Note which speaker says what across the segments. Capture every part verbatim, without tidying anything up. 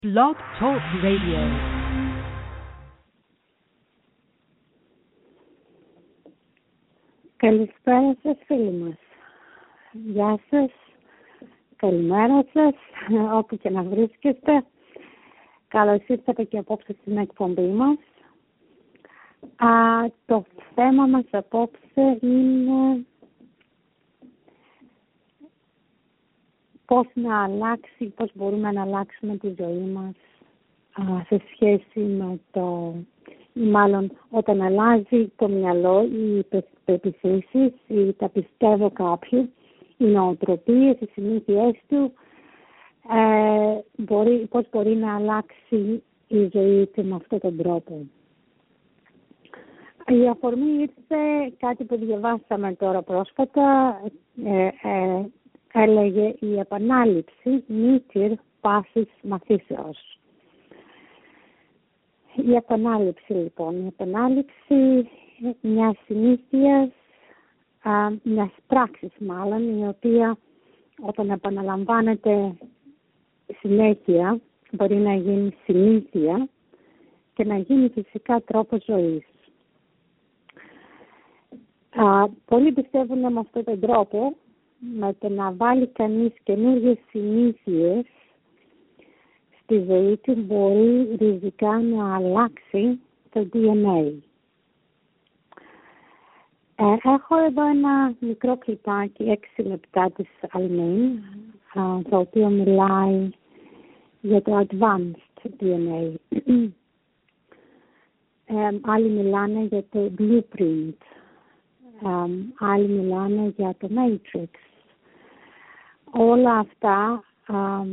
Speaker 1: Blog Talk Radio.
Speaker 2: Καλησπέρα σας φίλοι μας. Γεια σας, καλημέρα σας, όπου και να βρίσκεστε. Καλώς ήρθατε και απόψε στην εκπομπή μας. Α, το θέμα μας απόψε είναι πώς να αλλάξει, πώς μπορούμε να αλλάξουμε τη ζωή μας α, σε σχέση με το, ή μάλλον όταν αλλάζει το μυαλό, οι πεποιθήσεις, ή τα πιστεύω κάποιου, οι νοοτροπίες, οι συνήθειές του, ε, μπορεί, πώς μπορεί να αλλάξει η ζωή του με αυτόν τον τρόπο. Η αφορμή ήρθε κάτι που διαβάσαμε τώρα πρόσφατα, ε, ε, έλεγε η επανάληψη μήτυρ πάσης μαθήσεως. Η επανάληψη λοιπόν, η επανάληψη μιας συνήθειας, α, μιας πράξης μάλλον, η οποία όταν επαναλαμβάνεται συνέχεια μπορεί να γίνει συνήθεια και να γίνει φυσικά τρόπος ζωής. Α, πολλοί πιστεύουν με αυτόν τον τρόπο, με το να βάλει κανείς καινούργιες συνήθειες στη ζωή του, μπορεί ριζικά να αλλάξει το ντι εν έι. Ε, έχω εδώ ένα μικρό κλιπάκι, έξι λεπτά της Αλμήν, το οποίο μιλάει για το advanced ντι εν έι. ε, άλλοι μιλάνε για το blueprint, ε, άλλοι μιλάνε για το matrix. Όλα αυτά α,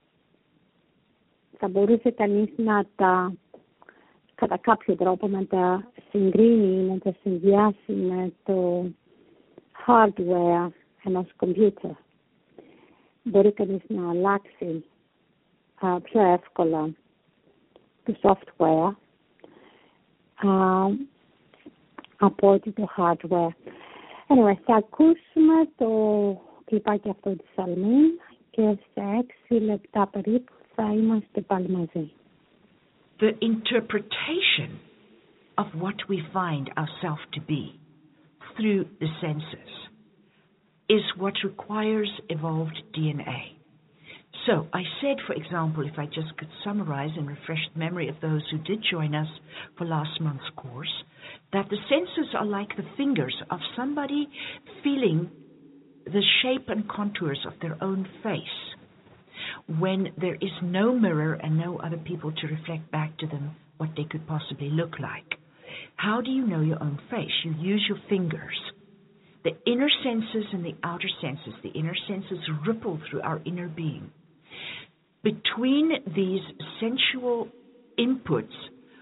Speaker 2: θα μπορούσε κανείς να τα, κατά κάποιο τρόπο, να τα συγκρίνει, να τα συνδυάσει με το hardware ενός computer. Μπορεί κανείς να αλλάξει α, πιο εύκολα το software α, από ότι το hardware. Anyway, θα ακούσουμε το κλιπάκι αυτό της Αλμήν και σε έξι λεπτά περίπου θα είμαστε πάλι μαζί.
Speaker 3: The interpretation of what we find ourselves to be through the senses is what requires evolved D N A. So I said, for example, if I just could summarize and refresh the memory of those who did join us for last month's course, that the senses are like the fingers of somebody feeling the shape and contours of their own face when there is no mirror and no other people to reflect back to them what they could possibly look like. How do you know your own face? You use your fingers. The inner senses and the outer senses, the inner senses ripple through our inner being. Between these sensual inputs,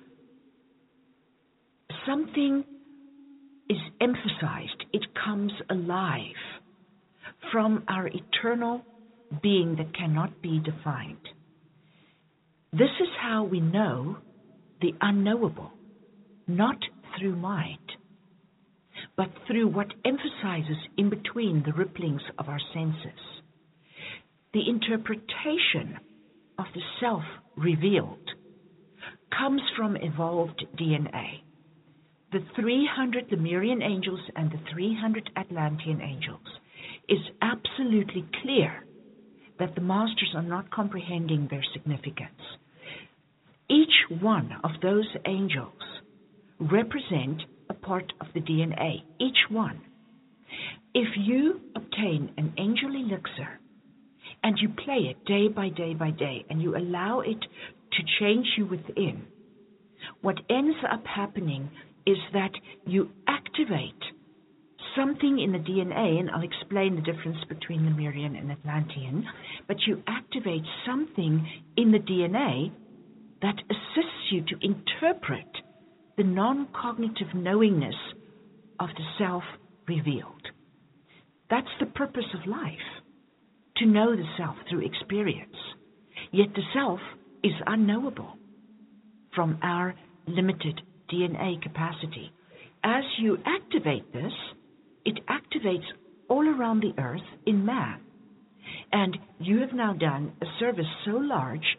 Speaker 3: something is emphasized. It comes alive from our eternal being that cannot be defined. This is how we know the unknowable, not through mind, but through what emphasizes in between the ripplings of our senses. The interpretation of the self revealed comes from evolved D N A. The three hundred Lemurian angels and the three hundred Atlantean angels is absolutely clear that the masters are not comprehending their significance. Each one of those angels represent a part of the D N A, each one. If you obtain an angel elixir and you play it day by day by day and you allow it to change you within, what ends up happening is that you activate something in the D N A, and I'll explain the difference between Lemurian and Atlantean, but you activate something in the D N A that assists you to interpret the non-cognitive knowingness of the self revealed. That's the purpose of life, to know the self through experience. Yet the self is unknowable from our limited D N A capacity. As you activate this, it activates all around the earth in man. And you have now done a service so large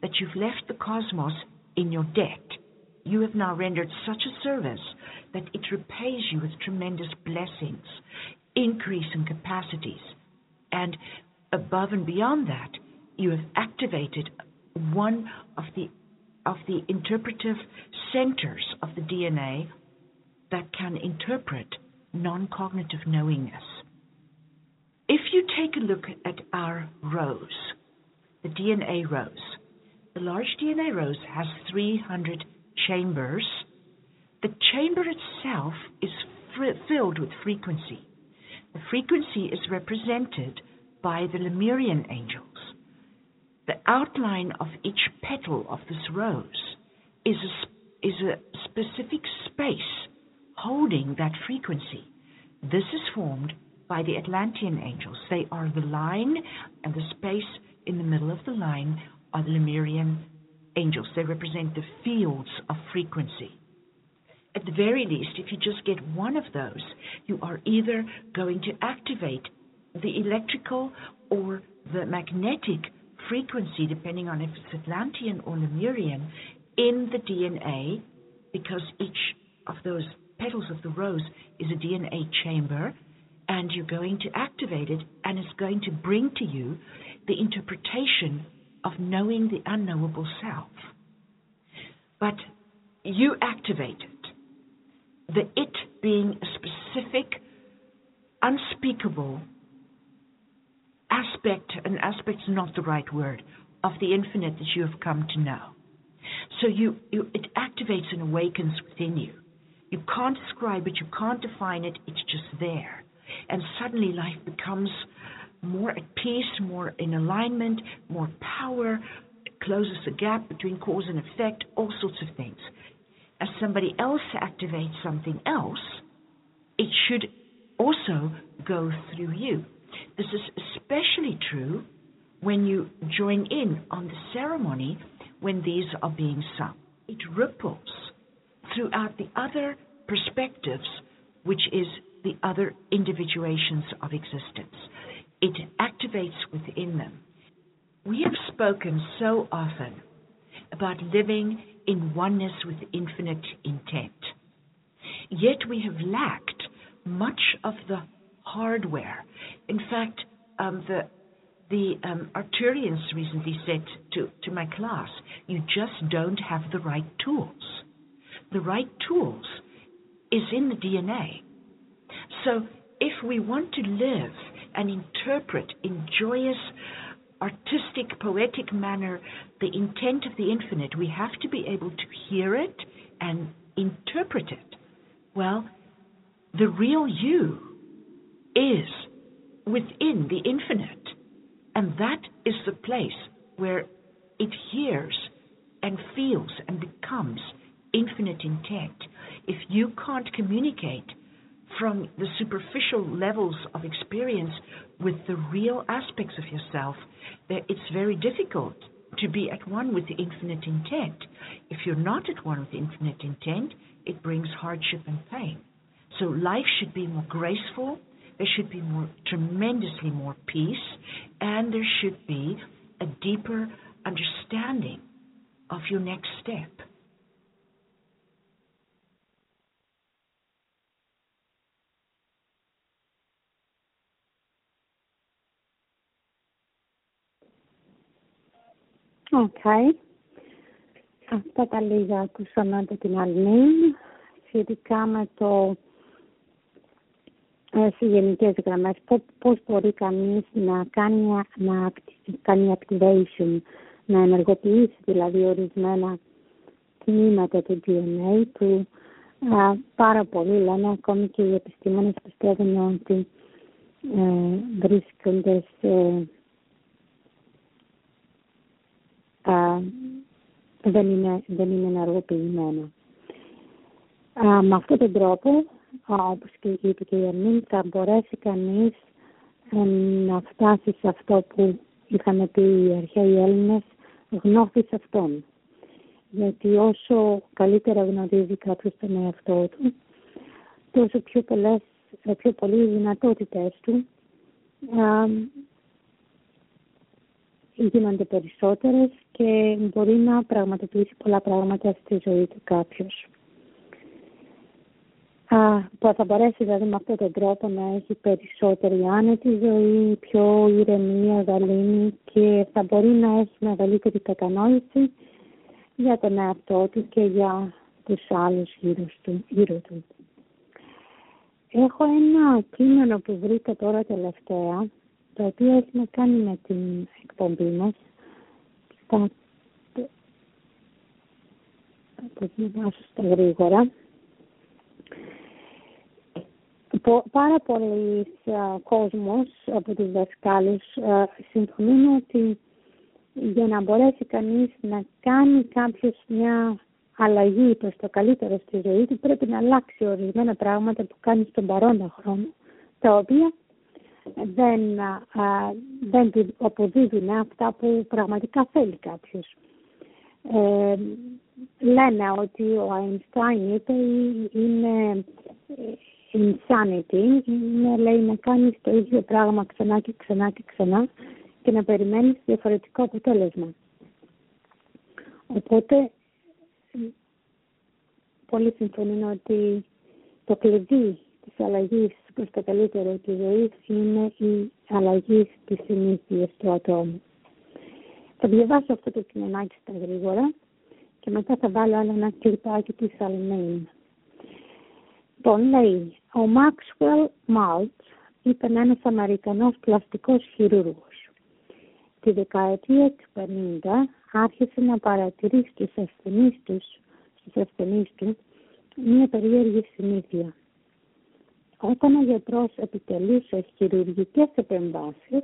Speaker 3: that you've left the cosmos in your debt. You have now rendered such a service that it repays you with tremendous blessings, increase in capacities, and above and beyond that, you have activated one of the of the interpretive centers of the D N A that can interpret non-cognitive knowingness. If you take a look at our rose, the D N A rose, the large D N A rose has three hundred chambers. The chamber itself is fr- filled with frequency. The frequency is represented by the Lemurian angels. The outline of each petal of this rose is a, is a specific space holding that frequency. This is formed by the Atlantean angels. They are the line, and the space in the middle of the line are the Lemurian angels. They represent the fields of frequency. At the very least, if you just get one of those, you are either going to activate the electrical or the magnetic frequency, depending on if it's Atlantean or Lemurian, in the D N A, because each of those petals of the rose is a D N A chamber, and you're going to activate it, and it's going to bring to you the interpretation of knowing the unknowable self. But you activate it, the it being a specific, unspeakable aspect, an aspect's not the right word, of the infinite that you have come to know. So you, you it activates and awakens within you. You can't describe it, you can't define it, it's just there. And suddenly life becomes more at peace, more in alignment, more power, it closes the gap between cause and effect, all sorts of things. As somebody else activates something else, it should also go through you. This is especially true when you join in on the ceremony when these are being sung. It ripples throughout the other perspectives, which is the other individuations of existence. It activates within them. We have spoken so often about living in oneness with infinite intent. Yet we have lacked much of the hardware. In fact, um, the the um, Arturians recently said to, to my class, you just don't have the right tools. The right tools is in the D N A. So if we want to live and interpret in joyous, artistic, poetic manner the intent of the infinite, we have to be able to hear it and interpret it. Well, the real you is within the infinite, and that is the place where it hears and feels and becomes infinite intent. If you can't communicate from the superficial levels of experience with the real aspects of yourself, then it's very difficult to be at one with the infinite intent. If you're not at one with the infinite intent, it brings hardship and pain. So life should be more graceful, there should be more, tremendously more peace, and there should be a deeper understanding of your next step.
Speaker 2: Okay. Αυτά τα λίγα ακούσαμε από την Αλμήν σχετικά με το ε, σε γενικές γραμμές πώς, πώς μπορεί κανείς να κάνει, να κάνει activation, να ενεργοποιήσει δηλαδή ορισμένα τμήματα του ντι εν έι που ε, πάρα πολλοί λένε, ακόμη και οι επιστήμονες πιστεύουν ότι ε, βρίσκονται σε Uh, δεν είναι, δεν είναι ενεργοποιημένα. Uh, με αυτόν τον τρόπο, uh, όπως και είπε και η Ερμήν, θα μπορέσει κανείς uh, να φτάσει σε αυτό που είχαν πει οι αρχαίοι Έλληνες, γνώθης αυτόν. Γιατί όσο καλύτερα γνωρίζει κάποιος τον εαυτό του, τόσο πιο, πολλές, πιο πολλές δυνατότητες του uh, γίνονται περισσότερες και μπορεί να πραγματοποιήσει πολλά πράγματα στη ζωή του κάποιος. Α, που θα μπορέσει δηλαδή με αυτόν τον τρόπο να έχει περισσότερη άνετη ζωή, πιο ηρεμία, γαλήνη και θα μπορεί να έχει μεγαλύτερη κατανόηση για τον εαυτό του και για τους άλλους γύρω του. Γύρω του. Έχω ένα κείμενο που βρήκα τώρα τελευταία, το οποίο έχει να κάνει με την εκπομπή μας. Θα το διαβάσω στα γρήγορα. Πάρα πολλοί κόσμος από τους δασκάλους συμφωνούν ότι για να μπορέσει κανείς να κάνει κάποιος μια αλλαγή προς το καλύτερο στη ζωή του πρέπει να αλλάξει ορισμένα πράγματα που κάνει στον παρόντα χρόνο, τα οποία δεν, α, δεν του αποδίδουν αυτά που πραγματικά θέλει κάποιος. Ε, λένε ότι ο Αϊνστάιν είπε είναι insanity, είναι, λέει, να κάνεις το ίδιο πράγμα ξανά και ξανά και ξανά και να περιμένεις διαφορετικό αποτέλεσμα. Οπότε πολλοί συμφωνούν ότι το κλειδί της αλλαγής προς το καλύτερο της ζωής είναι η αλλαγή στις συνήθειες του ατόμου. Θα διαβάσω αυτό το κειμενάκι στα γρήγορα και μετά θα βάλω άλλο ένα κλιπάκι της Αλμέιν. Λοιπόν, λέει, ο Maxwell Maltz ήταν ένας Αμερικανός πλαστικός χειρούργος. Τη δεκαετία του πενήντα άρχισε να παρατηρεί στους ασθενείς, τους, στους ασθενείς του μια περίεργη συνήθεια. Όταν ο γιατρός επιτελούσε χειρουργικές επεμβάσεις,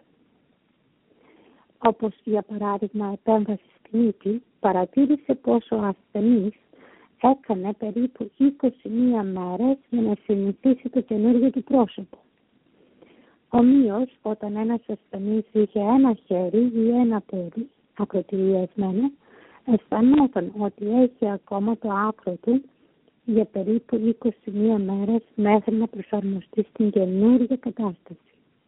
Speaker 2: όπως για παράδειγμα επέμβαση στην μύτη, παρατήρησε πως ο ασθενής έκανε περίπου είκοσι μία μέρες για να συνηθίσει το καινούργιο του πρόσωπο. Ομοίως, όταν ένας ασθενής είχε ένα χέρι ή ένα πόδι ακροτηριασμένο, αισθανόταν ότι έχει ακόμα το άκρο του για περίπου είκοσι μία μέρες μέχρι να προσαρμοστεί στην καινούργια κατάσταση.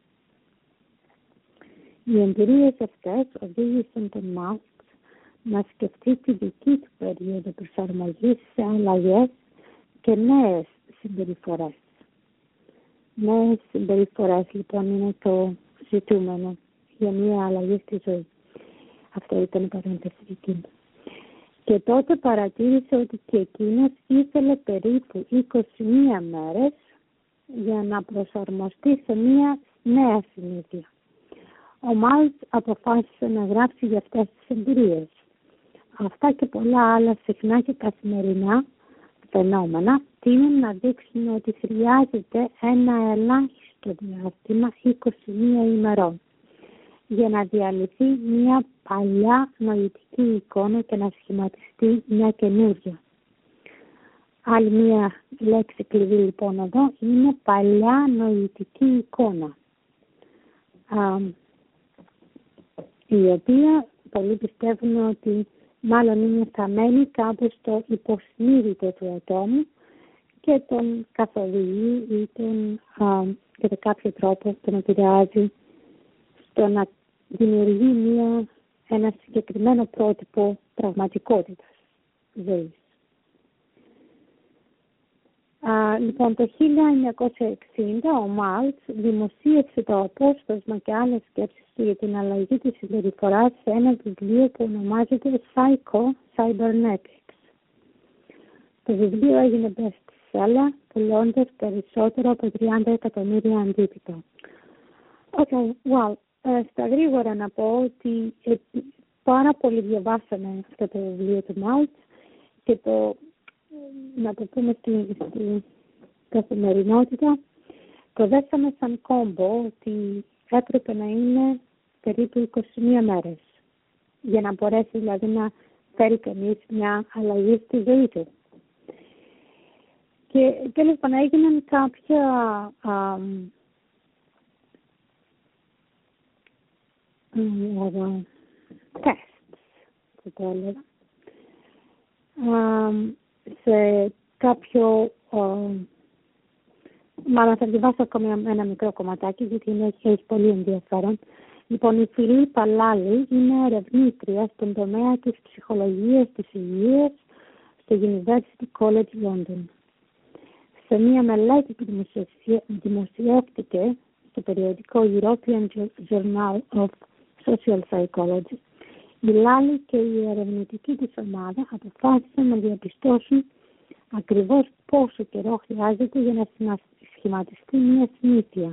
Speaker 2: Οι εμπειρίες αυτές οδήγησαν τον Μάλτς να σκεφτεί τη δική του περίοδο προσαρμογής σε αλλαγές και νέες συμπεριφορές. Νέες συμπεριφορές λοιπόν είναι το ζητούμενο για μια αλλαγή στη ζωή. Αυτό ήταν η παρένθεση δική. Και τότε παρατήρησε ότι και εκείνος ήθελε περίπου είκοσι μία μέρες για να προσαρμοστεί σε μια νέα συνήθεια. Ο Μάλτς αποφάσισε να γράψει για αυτές τις εμπειρίες. Αυτά και πολλά άλλα συχνά και καθημερινά φαινόμενα τείνουν να δείξουν ότι χρειάζεται ένα ελάχιστο διάστημα είκοσι μία ημερών για να διαλυθεί μια παλιά νοητική εικόνα και να σχηματιστεί μια καινούργια. Άλλη μια λέξη κλειδί λοιπόν εδώ είναι παλιά νοητική εικόνα, α, η οποία πολλοί πιστεύουν ότι μάλλον είναι θαμμένη κάπου στο υποσυνείδητο του ατόμου και τον καθοδηγεί ή τον α, κατά κάποιο τρόπο τον επηρεάζει στο να δημιουργεί μια, ένα συγκεκριμένο πρότυπο πραγματικότητας ζωής. Α, λοιπόν, το χίλια εννιακόσια εξήντα ο Μάλτς δημοσίευσε το απόσπασμα και άλλες σκέψεις του για την αλλαγή της συμπεριφοράς σε ένα βιβλίο που ονομάζεται Psycho Cybernetics. Το βιβλίο έγινε bestseller, πουλώντας περισσότερο από τριάντα εκατομμύρια αντίτυπα. Okay, well, ε, στα γρήγορα να πω ότι ε, πάρα πολλοί διαβάσαμε αυτό το βιβλίο του Μάλτς και το να το πούμε στην, στην καθημερινότητα, το δέσαμε σαν κόμπο ότι έπρεπε να είναι περίπου είκοσι μία μέρες για να μπορέσει δηλαδή να φέρει κανείς μια αλλαγή στη ζωή του. Και τέλος πάντων έγιναν κάποια α, τεστ, που το έλεγα, σε κάποιο, uh, μάλλον θα διαβάσω ακόμα ένα μικρό κομματάκι γιατί είναι, έχει πολύ ενδιαφέρον. Λοιπόν, η Φιλίππα Λάλη είναι ερευνήτρια στον τομέα της ψυχολογίας της υγείας στο University College London. Σε μία μελέτη που δημοσιεύτηκε στο περιοδικό European Journal of Social Psychology, η Λάλη και η ερευνητική της ομάδα αποφάσισαν να διαπιστώσουν ακριβώς πόσο καιρό χρειάζεται για να σχηματιστεί μια συνήθεια.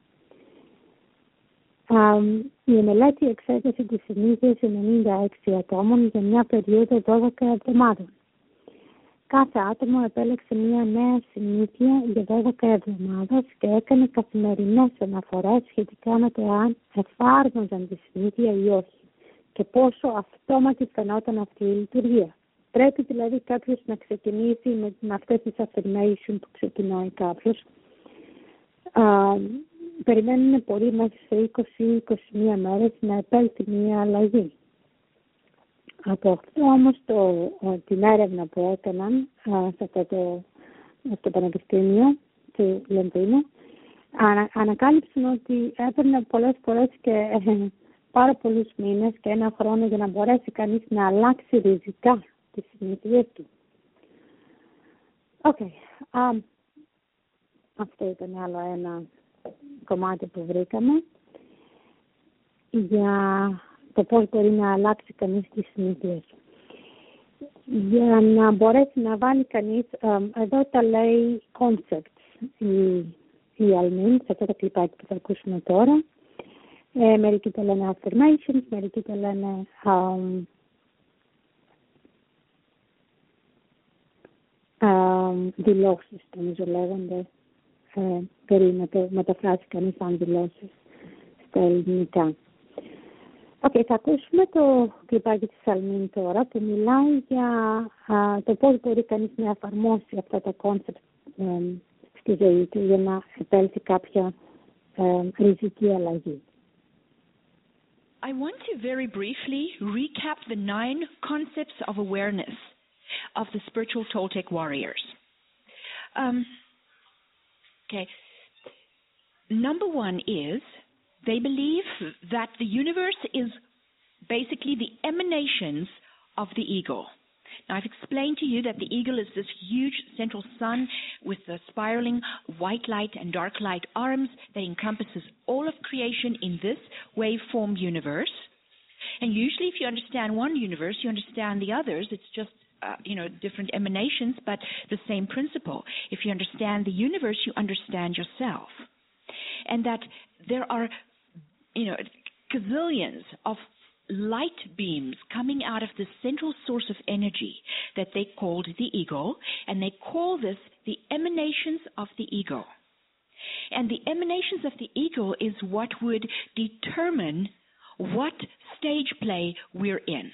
Speaker 2: Um, η μελέτη εξέτασε τις συνήθειες ενενήντα έξι ατόμων για μια περίοδο δώδεκα εβδομάδων. Κάθε άτομο επέλεξε μια νέα συνήθεια για δώδεκα εβδομάδες και έκανε καθημερινές αναφορές σχετικά με το αν εφάρμοζαν τη συνήθεια ή όχι και πόσο αυτόματη φαινόταν αυτή η λειτουργία. Πρέπει δηλαδή κάποιος να ξεκινήσει με, με αυτές τις affirmation που ξεκινάει κάποιος. Uh, περιμένουν πολύ μέσα σε είκοσι με είκοσι μία μέρες να επέλθει μία αλλαγή. Από αυτό όμως το, την έρευνα που έκαναν α, σε αυτό το, στο Πανεπιστήμιο του Λονδίνου, ανα, ανακάλυψαν ότι έπαιρνε πολλές φορές και ε, πάρα πολλούς μήνες και ένα χρόνο για να μπορέσει κανείς να αλλάξει ριζικά τις συνήθειες του. Οκ. Okay. Um, αυτό ήταν άλλο ένα κομμάτι που βρήκαμε για το πώς μπορεί να αλλάξει κανείς τις συνήθειες. Για να μπορέσει να βάλει κανείς, um, εδώ τα λέει concepts, η, η Αλμίν, σε αυτό το κλιπάκι που θα ακούσουμε τώρα. Ε, μερικοί τα λένε affirmations, μερικοί τα λένε um, um, δηλώσεις, νομίζω λέγονται. Ε, περί να το μεταφράσει κανείς σαν δηλώσεις στα ελληνικά. Okay, θα ακούσουμε το κλιπάκι της Αλμίν τώρα που μιλάει για α, το πώς μπορεί κανείς να εφαρμόσει αυτά τα κόνσεπτ ε, στη ζωή του για να επέλθει κάποια ε, ριζική αλλαγή.
Speaker 4: I want to very briefly recap the nine concepts of awareness of the spiritual Toltec warriors. Um, okay. Number one is they believe that the universe is basically the emanations of the ego. Now, I've explained to you that the ego is this huge central sun with the spiraling white light and dark light arms that encompasses all of creation in this waveform universe. And usually if you understand one universe, you understand the others. It's just, uh, you know, different emanations, but the same principle. If you understand the universe, you understand yourself. And that there are, you know, gazillions of light beams coming out of the central source of energy that they called the ego, and they call this the emanations of the ego. And the emanations of the ego is what would determine what stage play we're in.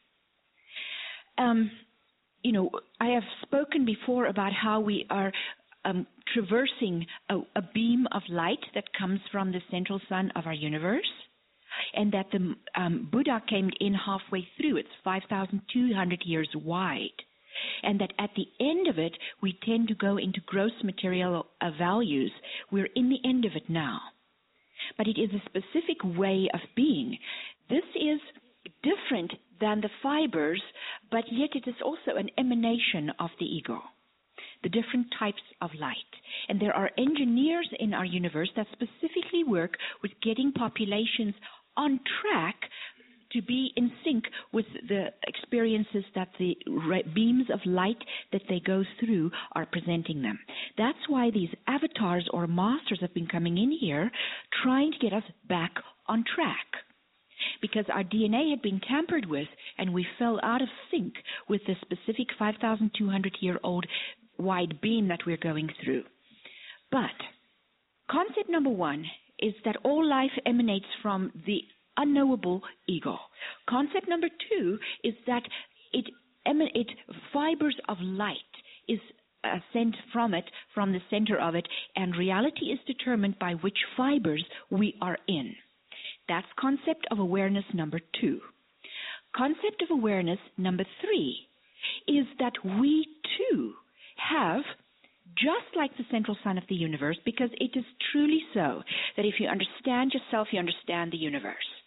Speaker 4: Um, you know, I have spoken before about how we are um, traversing a, a beam of light that comes from the central sun of our universe, and that the um, Buddha came in halfway through. It's five thousand two hundred years wide. And that at the end of it, we tend to go into gross material uh, values. We're in the end of it now. But it is a specific way of being. This is different than the fibers, but yet it is also an emanation of the ego. The different types of light. And there are engineers in our universe that specifically work with getting populations on track to be in sync with the experiences that the beams of light that they go through are presenting them. That's why these avatars or masters have been coming in here trying to get us back on track. Because our D N A had been tampered with and we fell out of sync with the specific five thousand two hundred year old wide beam that we're going through. But concept number one is that all life emanates from the unknowable ego. Concept number two is that it, it fibers of light is uh, sent from it, from the center of it, and reality is determined by which fibers we are in. That's concept of awareness number two. Concept of awareness number three is that we too have, just like the central sun of the universe, because it is truly so that if you understand yourself, you understand the universe.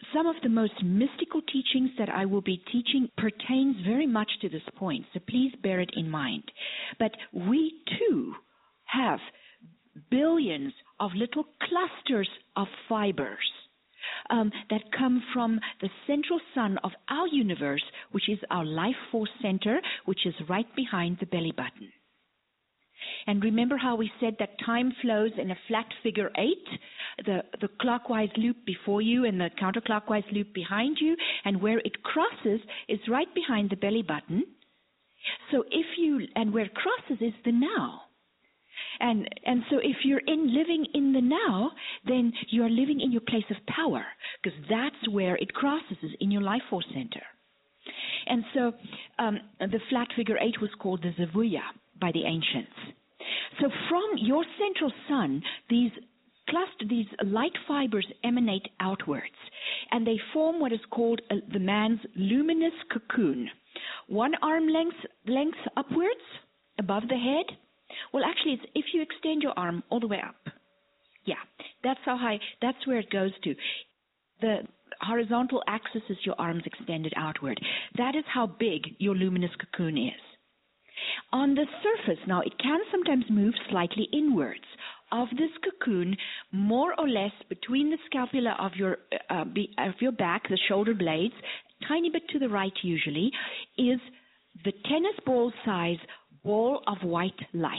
Speaker 4: some of the most mystical teachings that I will be teaching pertains very much to this point, so please bear it in mind. But we too have billions of little clusters of fibers um, that come from the central sun of our universe, which is our life force center, which is right behind the belly button. And remember how we said that time flows in a flat figure eight, the, the clockwise loop before you and the counterclockwise loop behind you, and where it crosses is right behind the belly button. So if you, and where it crosses is the now. And and so if you're in living in the now, then you are living in your place of power, because that's where it crosses, is in your life force center. And so um, the flat figure eight was called the Zavuya by the ancients. So from your central sun, these cluster, these light fibers emanate outwards, and they form what is called a, the man's luminous cocoon. One arm length, length upwards, above the head. Well, actually, it's if you extend your arm all the way up. Yeah, that's how high, that's where it goes to. The horizontal axis is your arms extended outward. That is how big your luminous cocoon is. On the surface, now, it can sometimes move slightly inwards of this cocoon, more or less between the scapula of your uh, be, of your back, the shoulder blades, tiny bit to the right usually, is the tennis ball size ball of white light.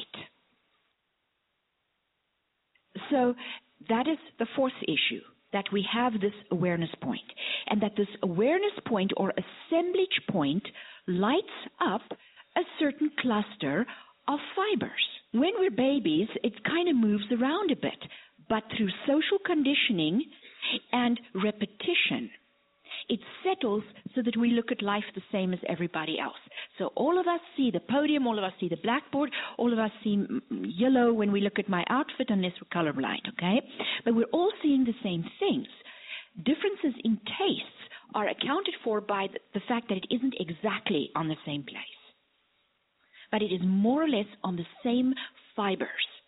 Speaker 4: So that is the fourth issue, that we have this awareness point, and that this awareness point or assemblage point lights up a certain cluster of fibers. When we're babies, it kind of moves around a bit, but through social conditioning and repetition, it settles so that we look at life the same as everybody else. So all of us see the podium, all of us see the blackboard, all of us see yellow when we look at my outfit, unless we're colorblind, okay? But we're all seeing the same things. Differences in tastes are accounted for by the, the fact that it isn't exactly on the same place, but it is more or less on the same fibers.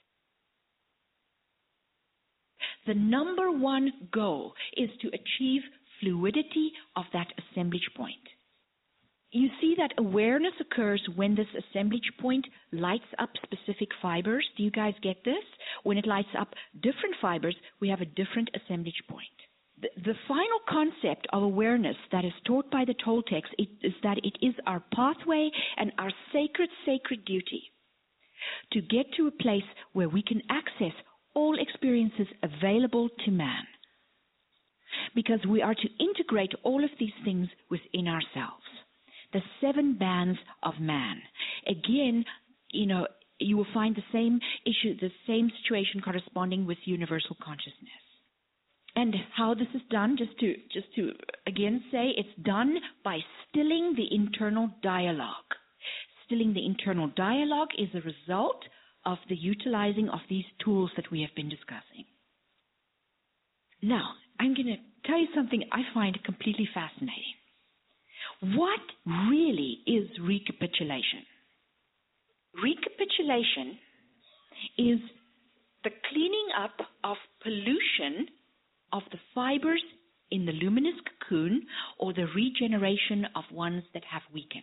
Speaker 4: The number one goal is to achieve fluidity of that assemblage point. You see that awareness occurs when this assemblage point lights up specific fibers. Do you guys get this? When it lights up different fibers, we have a different assemblage point. The, the final concept of awareness that is taught by the Toltecs is that it is our pathway and our sacred, sacred duty to get to a place where we can access all experiences available to man, because we are to integrate all of these things within ourselves. The seven bands of man. Again, you know, you will find the same issue, the same situation corresponding with universal consciousness. And how this is done, just to just to again say, it's done by stilling the internal dialogue. Stilling the internal dialogue is a result of the utilizing of these tools that we have been discussing. Now, I'm going to tell you something I find completely fascinating. What really is recapitulation? Recapitulation is the cleaning up of pollution of the fibers in the luminous cocoon, or the regeneration of ones that have weakened.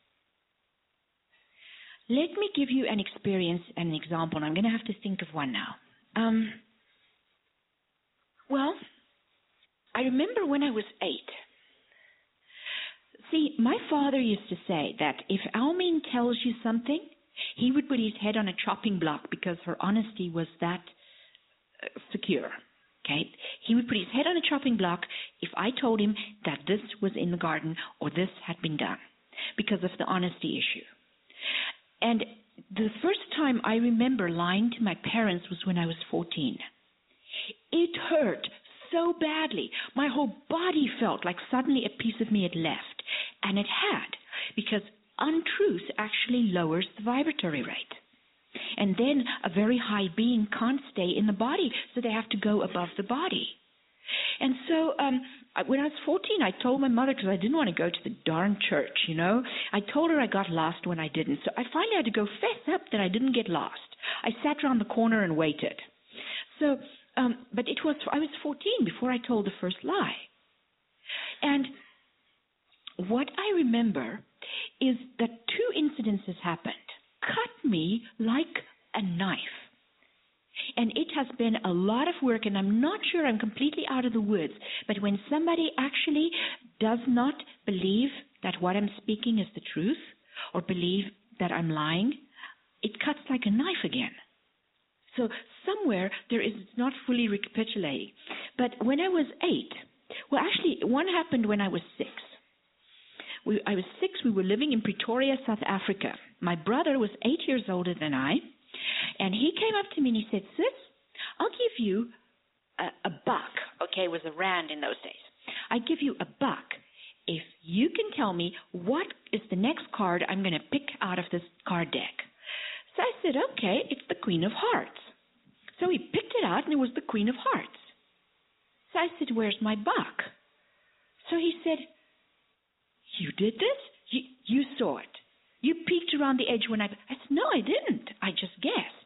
Speaker 4: Let me give you an experience, an example, and I'm going to have to think of one now. Um, well, I remember when I was eight. See, my father used to say that if Almeen tells you something, he would put his head on a chopping block because her honesty was that uh, secure. Okay? He would put his head on a chopping block if I told him that this was in the garden or this had been done, because of the honesty issue. And the first time I remember lying to my parents was when I was fourteen. It hurt so badly. My whole body felt like suddenly a piece of me had left. And it had, because untruth actually lowers the vibratory rate. And then a very high being can't stay in the body, so they have to go above the body. And so um, when I was fourteen, I told my mother, because I didn't want to go to the darn church, you know. I told her I got lost when I didn't. So I finally had to go fess up that I didn't get lost. I sat around the corner and waited. So, um, but it was, I was fourteen before I told the first lie. And what I remember is that two incidences happened, cut me like a knife. And it has been a lot of work, and I'm not sure I'm completely out of the woods, but when somebody actually does not believe that what I'm speaking is the truth, or believe that I'm lying, it cuts like a knife again. So somewhere there is, it's not fully recapitulating. But when I was eight, well, actually, one happened when I was six. We, I was six, we were living in Pretoria, South Africa. My brother was eight years older than I, and he came up to me and he said, "Sis, I'll give you a, a buck." Okay, it was a rand in those days. "I give you a buck if you can tell me what is the next card I'm going to pick out of this card deck." So I said, "Okay, it's the Queen of Hearts." So he picked it out, and it was the Queen of Hearts. So I said, "Where's my buck?" So he said, "You did this? You, you saw it. You peeked around the edge when I..." I said, "No, I didn't. I just guessed."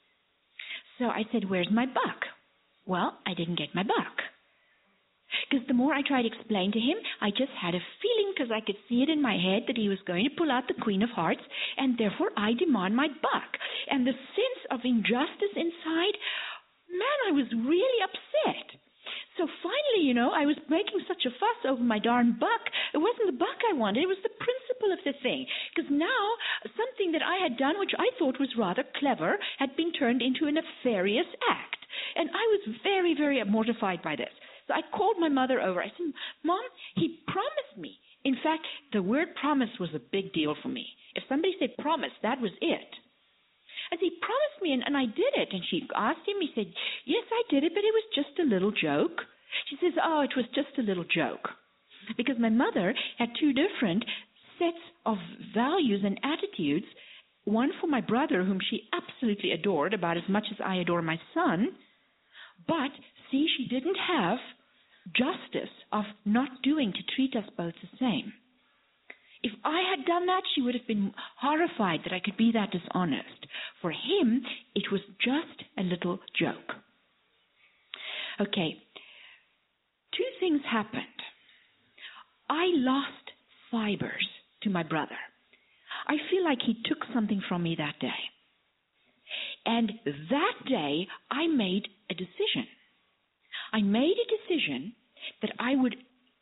Speaker 4: So I said, "Where's my buck?" Well, I didn't get my buck. Because the more I tried to explain to him, I just had a feeling, because I could see it in my head, that he was going to pull out the Queen of Hearts, and therefore I demand my buck. And the sense of injustice inside, man, I was really upset. So finally, you know, I was making such a fuss over my darn buck. It wasn't the buck I wanted. It was the principle of the thing. Because now something that I had done, which I thought was rather clever, had been turned into a nefarious act. And I was very, very mortified by this. So I called my mother over. I said, "Mom, he promised me." In fact, the word promise was a big deal for me. If somebody said promise, that was it. I said, "He promised me, and, and I did it." And she asked him. He said, "Yes, I did it, but it was just a little joke." She says, "Oh, it was just a little joke." Because my mother had two different sets of values and attitudes, one for my brother, whom she absolutely adored, about as much as I adore my son. But, see, she didn't have justice of not doing to treat us both the same. If I had done that, she would have been horrified that I could be that dishonest. For him, it was just a little joke. Okay, two things happened. I lost fibers to my brother. I feel like he took something from me that day. And that day, I made a decision. I made a decision that I would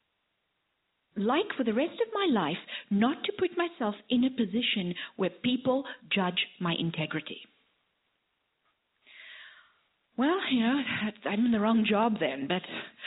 Speaker 4: like for the rest of my life not to put myself in a position where people judge my integrity. Well, you know, I'm in the wrong job then, but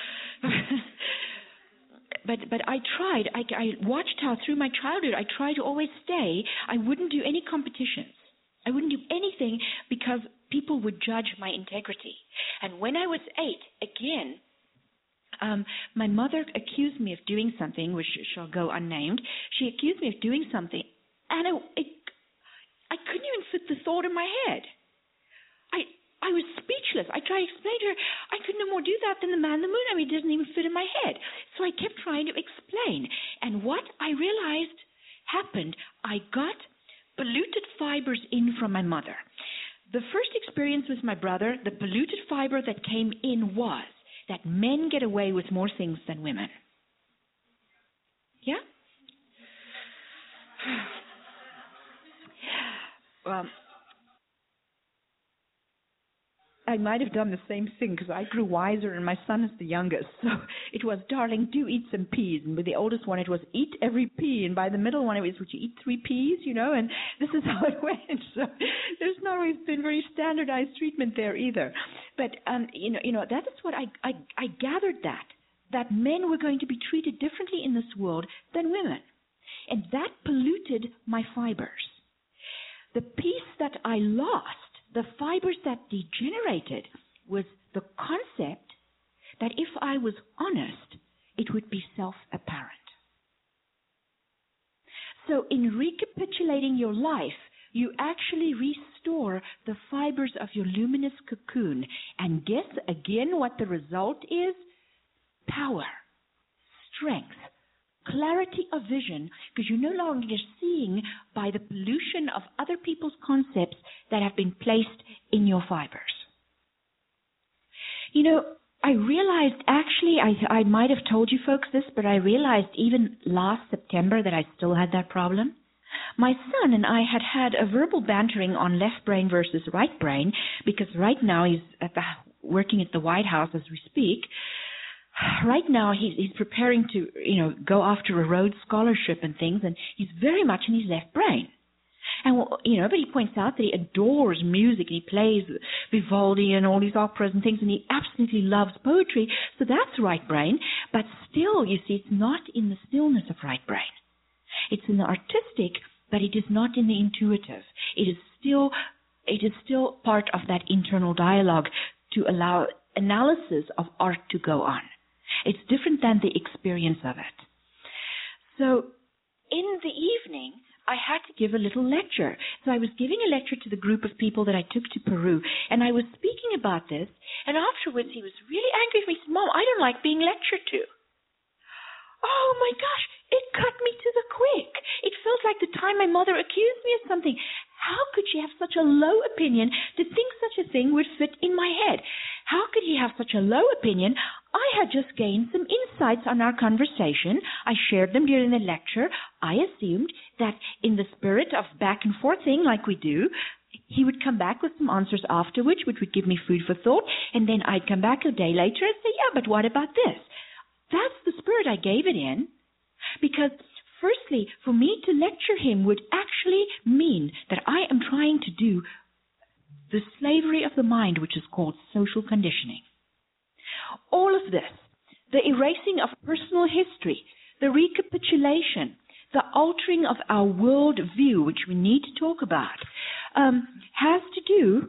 Speaker 4: but but I tried. I, I watched how through my childhood I tried to always stay. I wouldn't do any competitions. I wouldn't do anything because people would judge my integrity. And when I was eight, again, Um, my mother accused me of doing something, which shall go unnamed. She accused me of doing something, and it, it, I couldn't even fit the thought in my head. I I was speechless. I tried to explain to her, I could no more do that than the man in the moon. I mean, it doesn't even fit in my head. So I kept trying to explain. And what I realized happened, I got polluted fibers in from my mother. The first experience with my brother, the polluted fiber that came in was that men get away with more things than women. Yeah? Well, I might have done the same thing because I grew wiser and my son is the youngest. So it was, "Darling, do eat some peas." And with the oldest one, it was, "Eat every pea." And by the middle one, it was, "Would you eat three peas?" You know, and this is how it went. So there's not always been very standardized treatment there either. But, um, you know, you know, that is what I, I, I gathered that, that men were going to be treated differently in this world than women. And that polluted my fibers. The piece that I lost, the fibers that degenerated, was the concept that if I was honest, it would be self-apparent. So in recapitulating your life, you actually restore the fibers of your luminous cocoon. And guess again what the result is? Power, strength, clarity of vision, because you're no longer seeing by the pollution of other people's concepts that have been placed in your fibers. You know, I realized, actually, I, I might have told you folks this, but I realized even last September that I still had that problem. My son and I had had a verbal bantering on left brain versus right brain, because right now he's at the, working at the White House as we speak. Right now he's, he's preparing to, you know, go after a Rhodes Scholarship and things, and he's very much in his left brain. And, you know, but he points out that he adores music, and he plays Vivaldi and all these operas and things, and he absolutely loves poetry, so that's right brain. But still, you see, it's not in the stillness of right brain. It's in the artistic, but it is not in the intuitive. It is still, it is still part of that internal dialogue to allow analysis of art to go on. It's different than the experience of it. So, in the evening, I had to give a little lecture. So I was giving a lecture to the group of people that I took to Peru, and I was speaking about this, and afterwards he was really angry with me. He said, "Mom, I don't like being lectured to." Oh my gosh, it cut me to the quick. It felt like the time my mother accused me of something. How could she have such a low opinion to think such a thing would fit in my head? How could he have such a low opinion? I had just gained some insights on our conversation. I shared them during the lecture. I assumed that in the spirit of back and forth thing like we do, he would come back with some answers afterwards, which would give me food for thought, and then I'd come back a day later and say, yeah, but what about this? That's the spirit I gave it in, because firstly, for me to lecture him would actually mean that I am trying to do the slavery of the mind, which is called social conditioning. All of this, the erasing of personal history, the recapitulation, the altering of our world view, which we need to talk about, um, has to do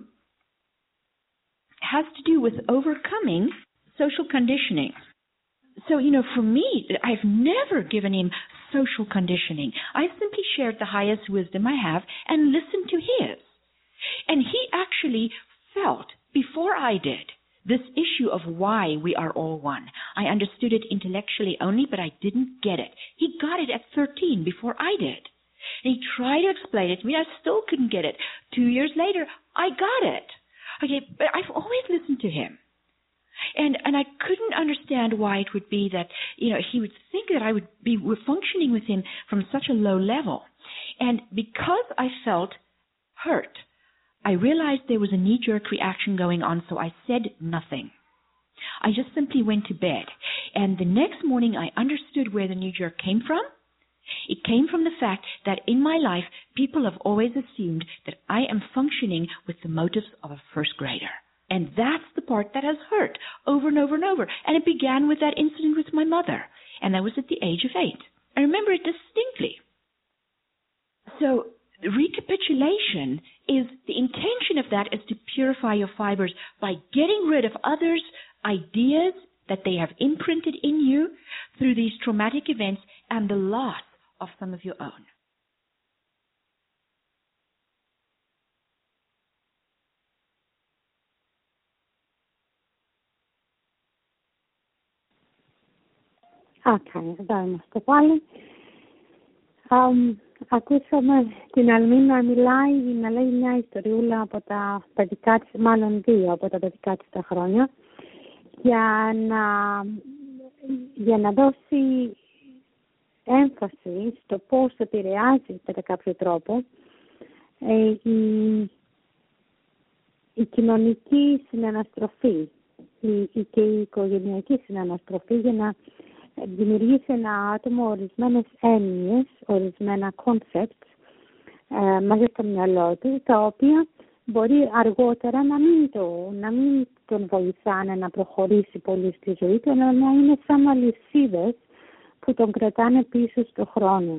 Speaker 4: has to do with overcoming social conditioning. So, you know, for me, I've never given him social conditioning. I simply shared the highest wisdom I have and listened to his. And he actually felt, before I did, this issue of why we are all one. I understood it intellectually only, but I didn't get it. He got it at thirteen, before I did. And he tried to explain it to me. I still couldn't get it. Two years later, I got it. Okay, but I've always listened to him. And and I couldn't understand why it would be that, you know, he would think that I would be functioning with him from such a low level. And because I felt hurt, I realized there was a knee-jerk reaction going on, so I said nothing. I just simply went to bed. And the next morning, I understood where the knee-jerk came from. It came from the fact that in my life, people have always assumed that I am functioning with the motives of a first grader. And that's the part that has hurt over and over and over. And it began with that incident with my mother. And I was at the age of eight. I remember it distinctly. So recapitulation is, the intention of that is to purify your fibers by getting rid of others' ideas that they have imprinted in you through these traumatic events and the loss of some of your own.
Speaker 2: Okay, εδώ είμαστε πάλι. Um, ακούσαμε την Αλμή να μιλάει, να λέει μια ιστοριούλα από τα παιδικά της, μάλλον δύο από τα παιδικά της τα χρόνια, για να, για να δώσει έμφαση στο πώς επηρεάζει κατά κάποιο τρόπο ε, η, η κοινωνική συναναστροφή η, η, και η οικογενειακή συναναστροφή για να δημιουργήσει ένα άτομο ορισμένες έννοιες, ορισμένα concepts ε, μέσα στο μυαλό του, τα οποία μπορεί αργότερα να μην, το, να μην τον βοηθάνε να προχωρήσει πολύ στη ζωή του, αλλά να είναι σαν αλυσίδες που τον κρατάνε πίσω στο χρόνο.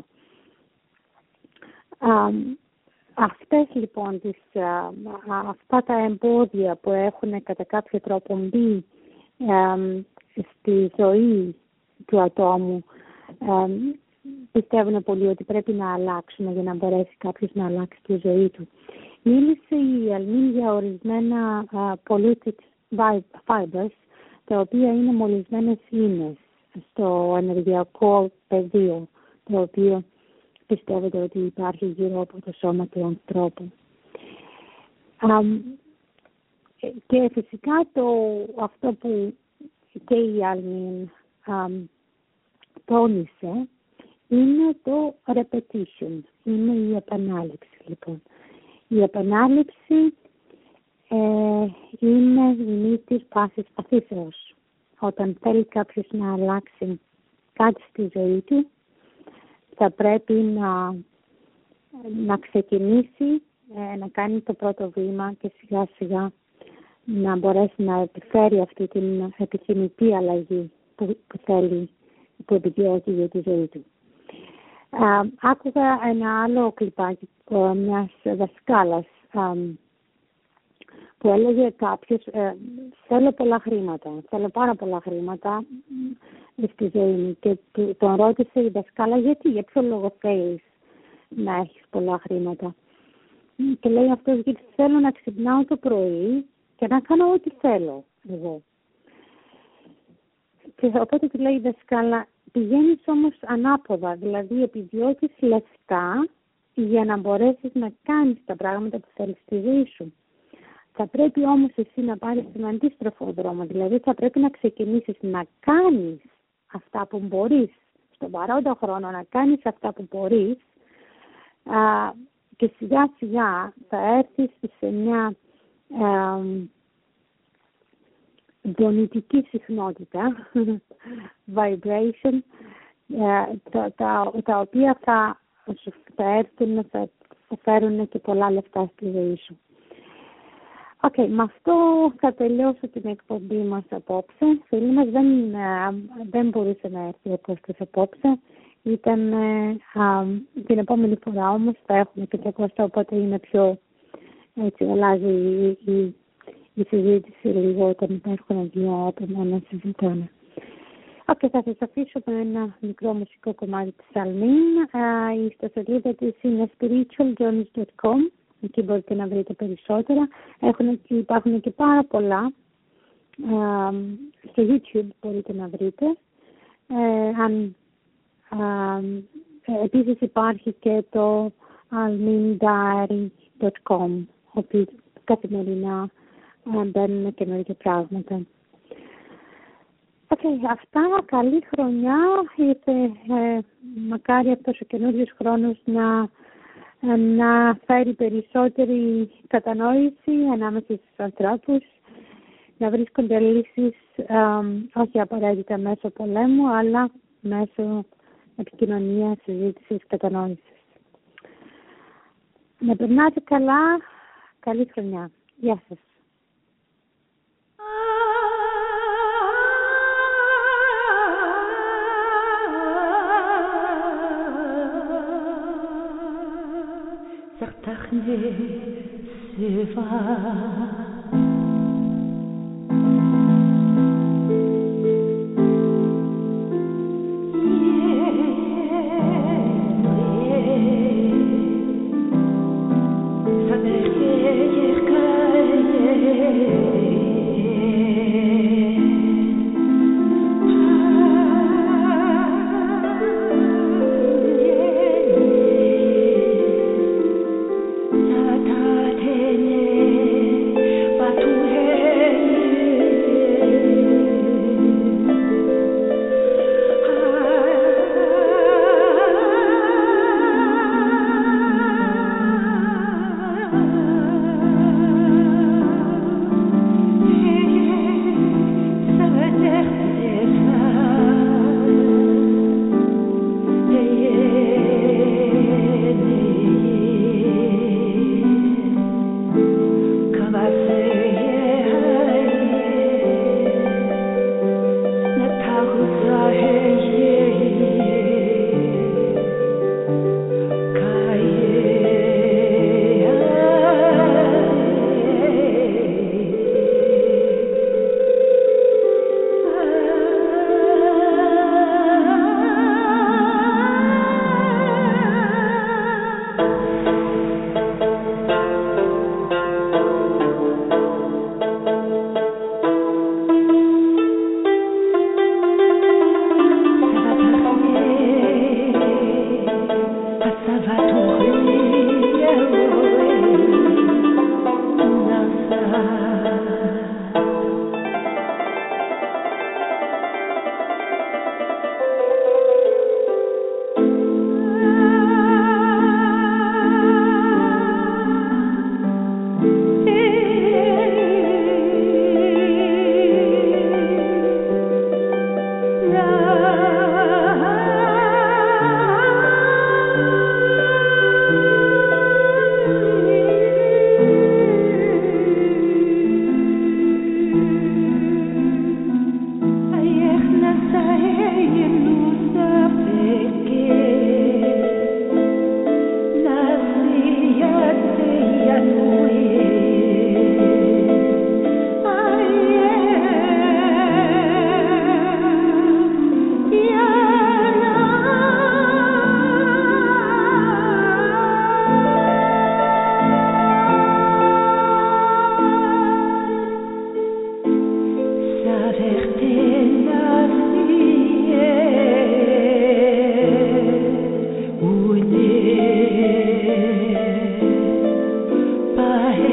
Speaker 2: Α, αυτές λοιπόν τις, α, αυτά τα εμπόδια που έχουν κατά κάποιο τρόπο μπει α, στη ζωή του ατόμου, α, πιστεύουν πολύ ότι πρέπει να αλλάξουν για να μπορέσει κάποιος να αλλάξει τη ζωή του. Μίλησε η Αλμή για ορισμένα uh, polluted fibers, τα οποία είναι μολυσμένες ίνες στο ενεργειακό πεδίο, το οποίο πιστεύετε ότι υπάρχει γύρω από το σώμα του ανθρώπου. Um, και φυσικά το, αυτό που και η Αλμίν τόνισε είναι το repetition, είναι η επανάληψη λοιπόν. Η επανάληψη ε, είναι η μύτη πάσης παθήσεως. Όταν θέλει κάποιος να αλλάξει κάτι στη ζωή του, θα πρέπει να, να ξεκινήσει, ε, να κάνει το πρώτο βήμα και σιγά σιγά να μπορέσει να επιφέρει αυτή την επιθυμητή αλλαγή που, που θέλει, που επιδιώκει για τη ζωή του. Α, άκουγα ένα άλλο κλιπάκι μιας δασκάλας α, που έλεγε κάποιος ε, θέλω πολλά χρήματα, θέλω πάρα πολλά χρήματα στη ζωή μου και τον ρώτησε η δασκάλα γιατί, για ποιο λόγο θέλεις να έχεις πολλά χρήματα και λέει αυτός γιατί θέλω να ξυπνάω το πρωί και να κάνω ό,τι θέλω εγώ. Και οπότε του λέει η δασκάλα πηγαίνεις όμως ανάποδα, δηλαδή επιδιώκεις λεφτά για να μπορέσεις να κάνεις τα πράγματα που θέλεις στη ζωή σου. Θα πρέπει όμως εσύ να πάρεις τον αντίστροφο δρόμο, δηλαδή θα πρέπει να ξεκινήσεις να κάνεις αυτά που μπορείς, στον παρόντα χρόνο να κάνεις αυτά που μπορείς α, και σιγά σιγά θα έρθεις σε μια α, δονητική συχνότητα, vibration, τα, τα, τα οποία θα, θα έρθουν, θα, θα φέρουν και πολλά λεφτά στη ζωή σου. Οκ, okay, με αυτό θα τελειώσω την εκπομπή μας απόψε. Φίλοι μας δεν, δεν μπορούσε να έρθει ο Κώστας απόψε. Ήταν α, την επόμενη φορά όμως θα έχουμε και το Κώστα, οπότε είναι πιο έτσι αλλάζει η, η, η συζήτηση λίγο όταν υπάρχουν δύο άτομα να συζητάνε. Οκ, okay, θα σας αφήσω με ένα μικρό μουσικό κομμάτι της Αλμίν. Η ιστοσελίδα της είναι spiritual journeys dot com. Εκεί μπορείτε να βρείτε περισσότερα. Έχουν, υπάρχουν και πάρα πολλά. Ε, στο YouTube μπορείτε να βρείτε. Ε, αν, ε, επίσης υπάρχει και το almin diary dot com, όπου καθημερινά ε, μπαίνουν καινούργια πράγματα. Okay, αυτά, καλή χρονιά. Ήρθε ε, μακάρι αυτός ο καινούριος χρόνος να να φέρει περισσότερη κατανόηση ανάμεσα στους ανθρώπους, να βρίσκονται λύσεις ε, όχι απαραίτητα μέσω πολέμου, αλλά μέσω επικοινωνίας, συζήτησης, κατανόησης. Να περνάτε καλά, καλή χρονιά. Γεια σας.
Speaker 5: Sartachne seva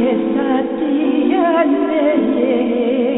Speaker 5: Satya